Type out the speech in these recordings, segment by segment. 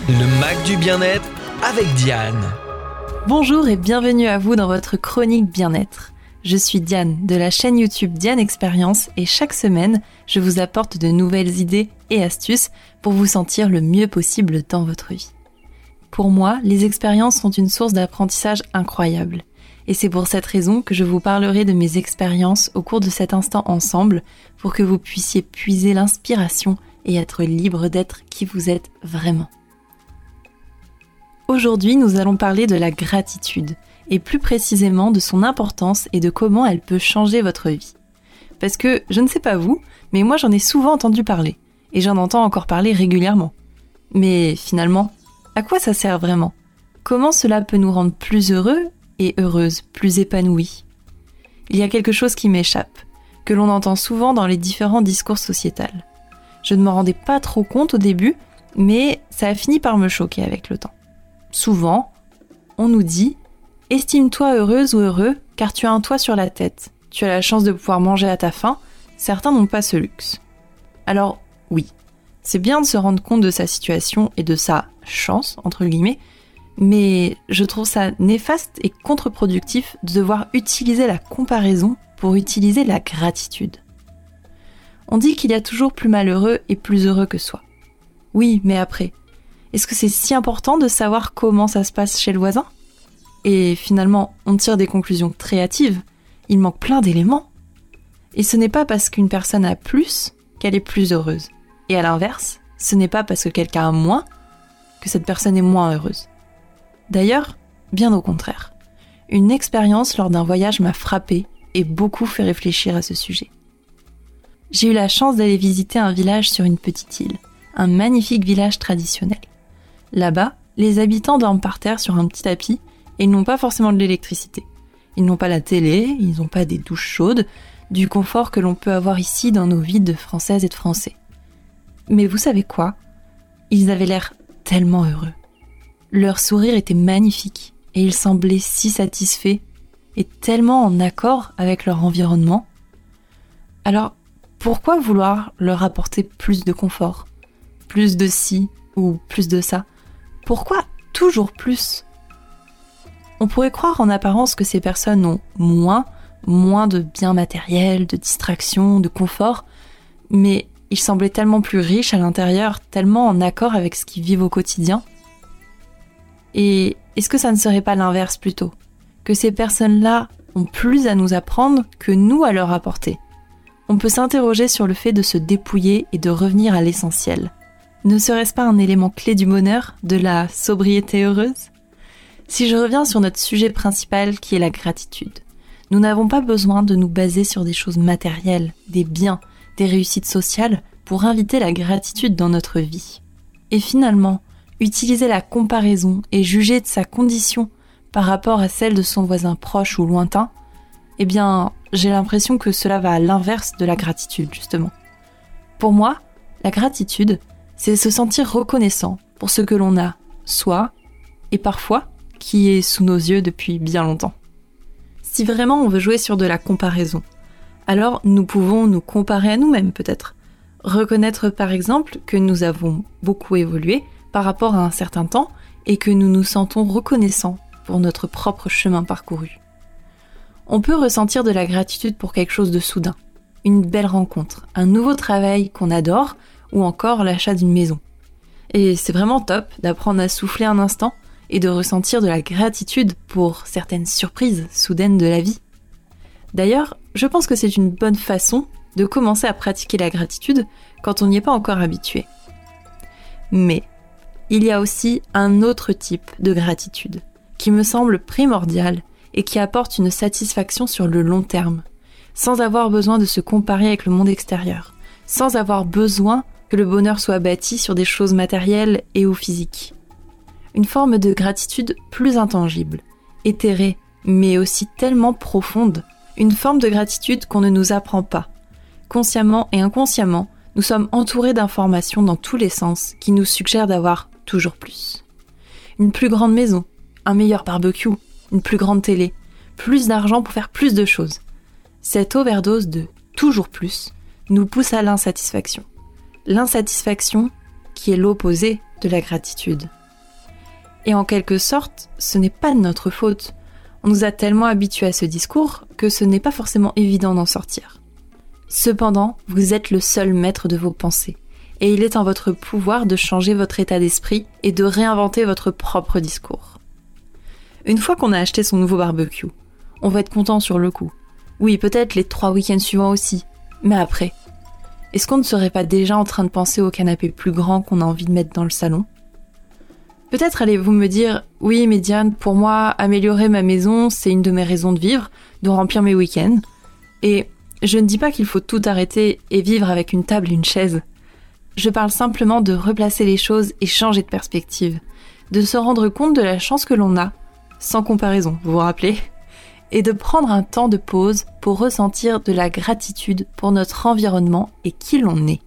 Le Mac du bien-être avec Diane. Bonjour et bienvenue à vous dans votre chronique bien-être. Je suis Diane de la chaîne YouTube Diane Expérience et chaque semaine, je vous apporte de nouvelles idées et astuces pour vous sentir le mieux possible dans votre vie. Pour moi, les expériences sont une source d'apprentissage incroyable. Et c'est pour cette raison que je vous parlerai de mes expériences au cours de cet instant ensemble pour que vous puissiez puiser l'inspiration et être libre d'être qui vous êtes vraiment. Aujourd'hui, nous allons parler de la gratitude, et plus précisément de son importance et de comment elle peut changer votre vie. Parce que, je ne sais pas vous, mais moi j'en ai souvent entendu parler, et j'en entends encore parler régulièrement. Mais finalement, à quoi ça sert vraiment ? Comment cela peut nous rendre plus heureux et heureuses, plus épanouies ? Il y a quelque chose qui m'échappe, que l'on entend souvent dans les différents discours sociétals. Je ne m'en rendais pas trop compte au début, mais ça a fini par me choquer avec le temps. Souvent, on nous dit « Estime-toi heureuse ou heureux car tu as un toit sur la tête. Tu as la chance de pouvoir manger à ta faim. Certains n'ont pas ce luxe. » Alors oui, c'est bien de se rendre compte de sa situation et de sa « chance » entre guillemets, mais je trouve ça néfaste et contre-productif de devoir utiliser la comparaison pour utiliser la gratitude. On dit qu'il y a toujours plus malheureux et plus heureux que soi. Oui, mais après, est-ce que c'est si important de savoir comment ça se passe chez le voisin ? Et finalement, on tire des conclusions très hâtives. Il manque plein d'éléments. Et ce n'est pas parce qu'une personne a plus qu'elle est plus heureuse. Et à l'inverse, ce n'est pas parce que quelqu'un a moins que cette personne est moins heureuse. D'ailleurs, bien au contraire. Une expérience lors d'un voyage m'a frappée et beaucoup fait réfléchir à ce sujet. J'ai eu la chance d'aller visiter un village sur une petite île, un magnifique village traditionnel. Là-bas, les habitants dorment par terre sur un petit tapis et ils n'ont pas forcément de l'électricité. Ils n'ont pas la télé, ils n'ont pas des douches chaudes, du confort que l'on peut avoir ici dans nos villes de Françaises et de Français. Mais vous savez quoi ? Ils avaient l'air tellement heureux. Leur sourire était magnifique et ils semblaient si satisfaits et tellement en accord avec leur environnement. Alors, pourquoi vouloir leur apporter plus de confort ? Plus de ci ou plus de ça ? Pourquoi toujours plus ? On pourrait croire en apparence que ces personnes ont moins de biens matériels, de distractions, de confort, mais ils semblaient tellement plus riches à l'intérieur, tellement en accord avec ce qu'ils vivent au quotidien. Et est-ce que ça ne serait pas l'inverse plutôt ? Que ces personnes-là ont plus à nous apprendre que nous à leur apporter ? On peut s'interroger sur le fait de se dépouiller et de revenir à l'essentiel. Ne serait-ce pas un élément clé du bonheur, de la sobriété heureuse ? Si je reviens sur notre sujet principal qui est la gratitude, nous n'avons pas besoin de nous baser sur des choses matérielles, des biens, des réussites sociales pour inviter la gratitude dans notre vie. Et finalement, utiliser la comparaison et juger de sa condition par rapport à celle de son voisin proche ou lointain, eh bien, j'ai l'impression que cela va à l'inverse de la gratitude, justement. Pour moi, la gratitude, c'est se sentir reconnaissant pour ce que l'on a, soi, et parfois, qui est sous nos yeux depuis bien longtemps. Si vraiment on veut jouer sur de la comparaison, alors nous pouvons nous comparer à nous-mêmes peut-être. Reconnaître par exemple que nous avons beaucoup évolué par rapport à un certain temps et que nous nous sentons reconnaissants pour notre propre chemin parcouru. On peut ressentir de la gratitude pour quelque chose de soudain, une belle rencontre, un nouveau travail qu'on adore ou encore l'achat d'une maison. Et c'est vraiment top d'apprendre à souffler un instant et de ressentir de la gratitude pour certaines surprises soudaines de la vie. D'ailleurs, je pense que c'est une bonne façon de commencer à pratiquer la gratitude quand on n'y est pas encore habitué. Mais il y a aussi un autre type de gratitude qui me semble primordial et qui apporte une satisfaction sur le long terme, sans avoir besoin de se comparer avec le monde extérieur, sans avoir besoin que le bonheur soit bâti sur des choses matérielles et ou physiques. Une forme de gratitude plus intangible, éthérée, mais aussi tellement profonde. Une forme de gratitude qu'on ne nous apprend pas. Consciemment et inconsciemment, nous sommes entourés d'informations dans tous les sens qui nous suggèrent d'avoir toujours plus. Une plus grande maison, un meilleur barbecue, une plus grande télé, plus d'argent pour faire plus de choses. Cette overdose de toujours plus nous pousse à l'insatisfaction. L'insatisfaction qui est l'opposé de la gratitude. Et en quelque sorte, ce n'est pas de notre faute. On nous a tellement habitués à ce discours que ce n'est pas forcément évident d'en sortir. Cependant, vous êtes le seul maître de vos pensées. Et il est en votre pouvoir de changer votre état d'esprit et de réinventer votre propre discours. Une fois qu'on a acheté son nouveau barbecue, on va être content sur le coup. Oui, peut-être les 3 week-ends suivants aussi. Mais après, est-ce qu'on ne serait pas déjà en train de penser au canapé plus grand qu'on a envie de mettre dans le salon ? Peut-être allez-vous me dire « Oui, mais Diane, pour moi, améliorer ma maison, c'est une de mes raisons de vivre, de remplir mes week-ends. » Et je ne dis pas qu'il faut tout arrêter et vivre avec une table et une chaise. Je parle simplement de replacer les choses et changer de perspective, de se rendre compte de la chance que l'on a, sans comparaison, vous vous rappelez ? Et de prendre un temps de pause pour ressentir de la gratitude pour notre environnement et qui l'on est.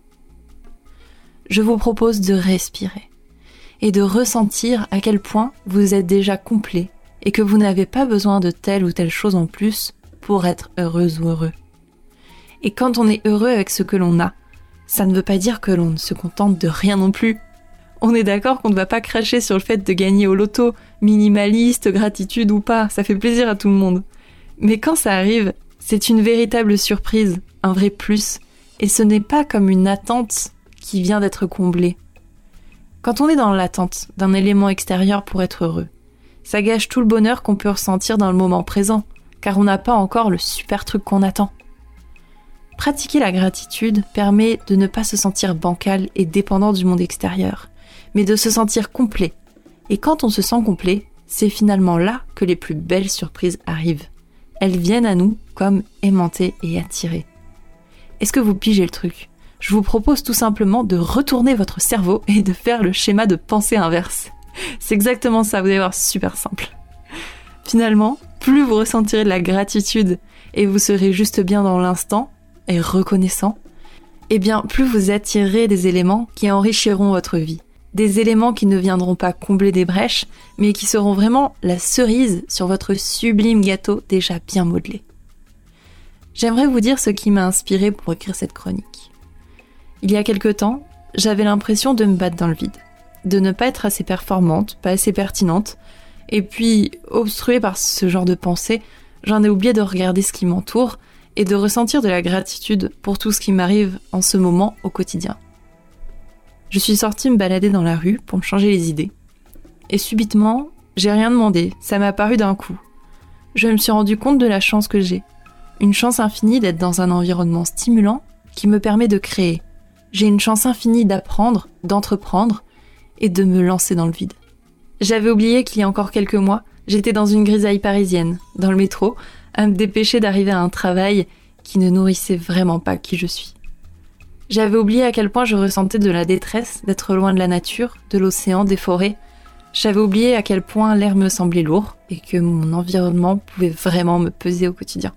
Je vous propose de respirer et de ressentir à quel point vous êtes déjà complet et que vous n'avez pas besoin de telle ou telle chose en plus pour être heureuse ou heureux. Et quand on est heureux avec ce que l'on a, ça ne veut pas dire que l'on ne se contente de rien non plus. On est d'accord qu'on ne va pas cracher sur le fait de gagner au loto, minimaliste, gratitude ou pas, ça fait plaisir à tout le monde. Mais quand ça arrive, c'est une véritable surprise, un vrai plus, et ce n'est pas comme une attente qui vient d'être comblée. Quand on est dans l'attente d'un élément extérieur pour être heureux, ça gâche tout le bonheur qu'on peut ressentir dans le moment présent, car on n'a pas encore le super truc qu'on attend. Pratiquer la gratitude permet de ne pas se sentir bancal et dépendant du monde extérieur, mais de se sentir complet. Et quand on se sent complet, c'est finalement là que les plus belles surprises arrivent. Elles viennent à nous comme aimantées et attirées. Est-ce que vous pigez le truc ? Je vous propose tout simplement de retourner votre cerveau et de faire le schéma de pensée inverse. C'est exactement ça, vous allez voir, super simple. Finalement, plus vous ressentirez de la gratitude et vous serez juste bien dans l'instant, et reconnaissant, eh bien plus vous attirerez des éléments qui enrichiront votre vie. Des éléments qui ne viendront pas combler des brèches, mais qui seront vraiment la cerise sur votre sublime gâteau déjà bien modelé. J'aimerais vous dire ce qui m'a inspiré pour écrire cette chronique. Il y a quelque temps, j'avais l'impression de me battre dans le vide, de ne pas être assez performante, pas assez pertinente, et puis, obstruée par ce genre de pensée, j'en ai oublié de regarder ce qui m'entoure, et de ressentir de la gratitude pour tout ce qui m'arrive en ce moment au quotidien. Je suis sortie me balader dans la rue pour me changer les idées. Et subitement, j'ai rien demandé, ça m'est apparu d'un coup. Je me suis rendu compte de la chance que j'ai. Une chance infinie d'être dans un environnement stimulant qui me permet de créer. J'ai une chance infinie d'apprendre, d'entreprendre et de me lancer dans le vide. J'avais oublié qu'il y a encore quelques mois, j'étais dans une grisaille parisienne, dans le métro, à me dépêcher d'arriver à un travail qui ne nourrissait vraiment pas qui je suis. J'avais oublié à quel point je ressentais de la détresse d'être loin de la nature, de l'océan, des forêts. J'avais oublié à quel point l'air me semblait lourd et que mon environnement pouvait vraiment me peser au quotidien.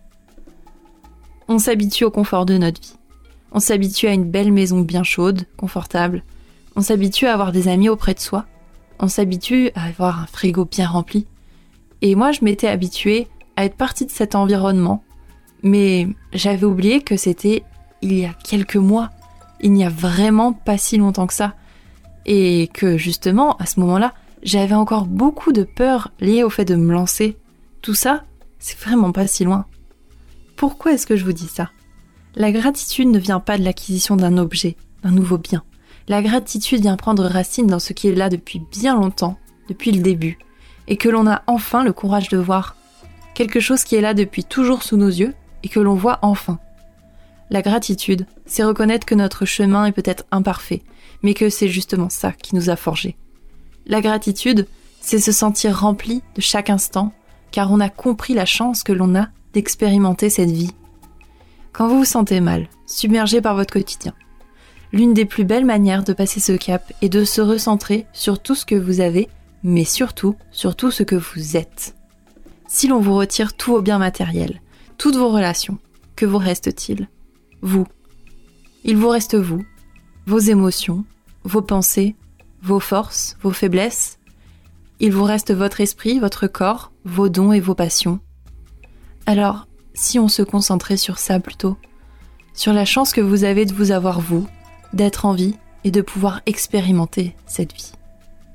On s'habitue au confort de notre vie. On s'habitue à une belle maison bien chaude, confortable. On s'habitue à avoir des amis auprès de soi. On s'habitue à avoir un frigo bien rempli. Et moi, je m'étais habituée à être partie de cet environnement, mais j'avais oublié que c'était il y a quelques mois, il n'y a vraiment pas si longtemps que ça, et que justement, à ce moment-là, j'avais encore beaucoup de peur liée au fait de me lancer. Tout ça, c'est vraiment pas si loin. Pourquoi est-ce que je vous dis ça ? La gratitude ne vient pas de l'acquisition d'un objet, d'un nouveau bien. La gratitude vient prendre racine dans ce qui est là depuis bien longtemps, depuis le début, et que l'on a enfin le courage de voir. Quelque chose qui est là depuis toujours sous nos yeux et que l'on voit enfin. La gratitude, c'est reconnaître que notre chemin est peut-être imparfait, mais que c'est justement ça qui nous a forgés. La gratitude, c'est se sentir rempli de chaque instant, car on a compris la chance que l'on a d'expérimenter cette vie. Quand vous vous sentez mal, submergé par votre quotidien, l'une des plus belles manières de passer ce cap est de se recentrer sur tout ce que vous avez, mais surtout sur tout ce que vous êtes. Si l'on vous retire tous vos biens matériels, toutes vos relations, que vous reste-t-il ? Vous. Il vous reste vous, vos émotions, vos pensées, vos forces, vos faiblesses. Il vous reste votre esprit, votre corps, vos dons et vos passions. Alors, si on se concentrait sur ça plutôt, sur la chance que vous avez de vous avoir vous, d'être en vie et de pouvoir expérimenter cette vie.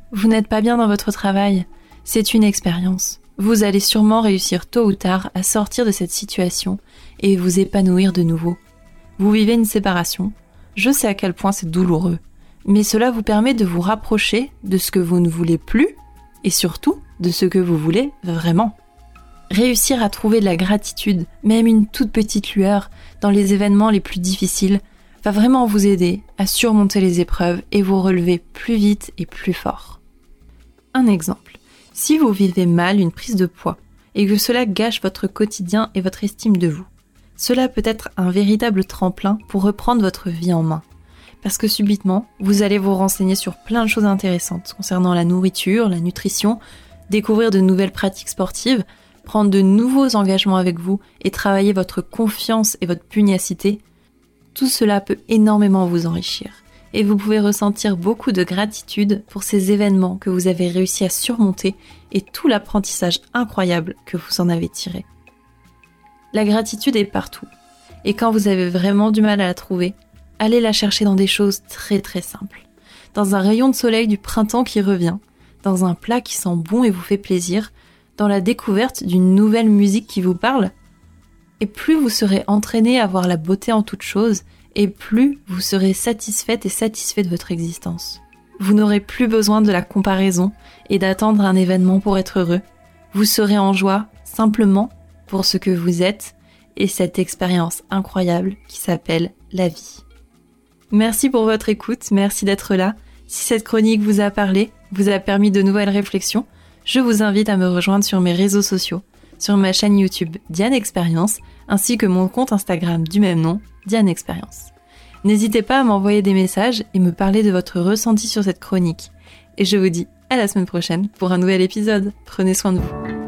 Vous n'êtes pas bien dans votre travail, c'est une expérience. Vous allez sûrement réussir tôt ou tard à sortir de cette situation et vous épanouir de nouveau. Vous vivez une séparation, je sais à quel point c'est douloureux, mais cela vous permet de vous rapprocher de ce que vous ne voulez plus et surtout de ce que vous voulez vraiment. Réussir à trouver de la gratitude, même une toute petite lueur, dans les événements les plus difficiles, va vraiment vous aider à surmonter les épreuves et vous relever plus vite et plus fort. Un exemple, si vous vivez mal une prise de poids et que cela gâche votre quotidien et votre estime de vous, cela peut être un véritable tremplin pour reprendre votre vie en main. Parce que subitement, vous allez vous renseigner sur plein de choses intéressantes concernant la nourriture, la nutrition, découvrir de nouvelles pratiques sportives, prendre de nouveaux engagements avec vous et travailler votre confiance et votre pugnacité. Tout cela peut énormément vous enrichir et vous pouvez ressentir beaucoup de gratitude pour ces événements que vous avez réussi à surmonter et tout l'apprentissage incroyable que vous en avez tiré. La gratitude est partout et quand vous avez vraiment du mal à la trouver, allez la chercher dans des choses très très simples. Dans un rayon de soleil du printemps qui revient, dans un plat qui sent bon et vous fait plaisir, dans la découverte d'une nouvelle musique qui vous parle. Et plus vous serez entraîné à voir la beauté en toute chose, et plus vous serez satisfaite et satisfait de votre existence. Vous n'aurez plus besoin de la comparaison et d'attendre un événement pour être heureux. Vous serez en joie simplement pour ce que vous êtes et cette expérience incroyable qui s'appelle la vie. Merci pour votre écoute, merci d'être là. Si cette chronique vous a parlé, vous a permis de nouvelles réflexions, je vous invite à me rejoindre sur mes réseaux sociaux, sur ma chaîne YouTube Diane Expérience, ainsi que mon compte Instagram du même nom, Diane Expérience. N'hésitez pas à m'envoyer des messages et me parler de votre ressenti sur cette chronique. Et je vous dis à la semaine prochaine pour un nouvel épisode. Prenez soin de vous.